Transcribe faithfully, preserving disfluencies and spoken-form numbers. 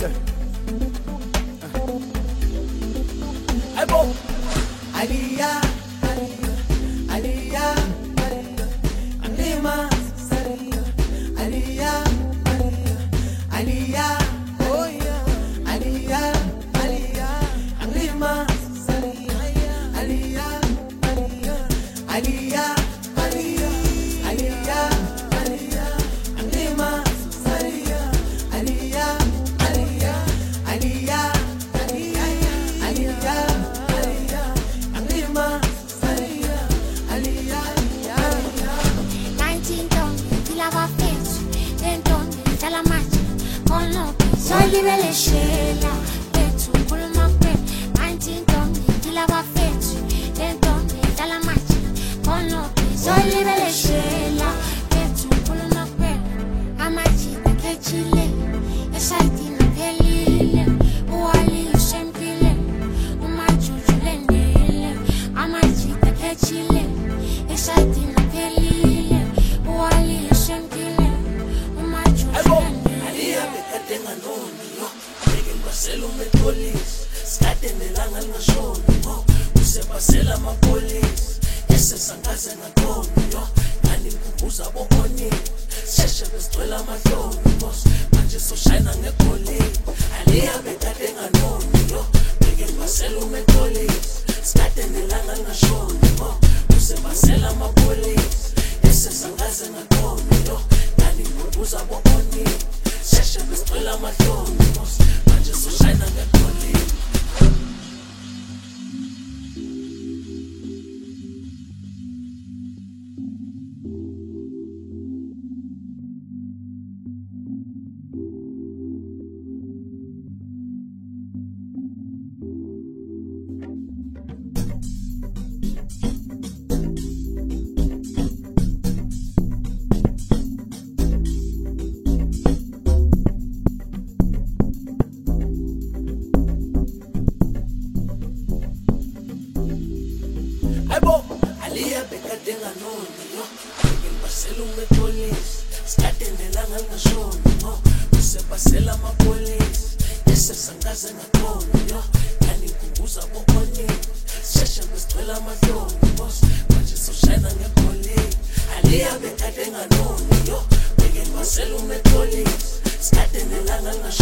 Listen. Hey, bo. Aliyah, Aliyah, Aliyah, Alima, Aliyah, Aliyah, Aliyah, oh yeah, Aliyah, Aliyah, Alima, Aliyah, Aliyah, Aliyah, Aliyah, Aliyah, Alima, Aliyah, Aliyah, Aliyah, Aliyah, Aliyah. Soy libele shela, betu kulma kwe. Nineteen tongue, kila wa fetu. Ten tongue, tala machi, kono kwe. Soy libele shela, betu kulma kwe. Amachi te kechile, esaiti na pelile. Uwali usempile, umachuchule nile. Amachi te kechile, esaiti na pelile. Uwali usempile, umachuchule nile. Selo me police, skate nelanga ngashoni mo. Usebasela ma police, ese sangaze ngakoni yo. Ngani mbuza bokoni, sheshe besicwela amahloni boss. Manje so shine ngegoli, Aliyah bekade nganoni yo. Beke baselo me police, skate nelanga ngashoni mo. Usebasela ma police, ese sangaze ngakoni yo. Ngani mbuza bokoni, sheshe besicwela amahloni boss. So shine on the police. Ebo, Aliyah bekade nganoni yo. Beke basela me police, skate nelanga ngashoni mo. Usebasela ma police, ese sangaze ngakoni yo. Ngani mbuza bokoni, sheshe besicwela amahloni boss. Manje so shine ngegoli, Aliyah bekade nganoni yo. Beke basela me police, skate nelanga ngashoni.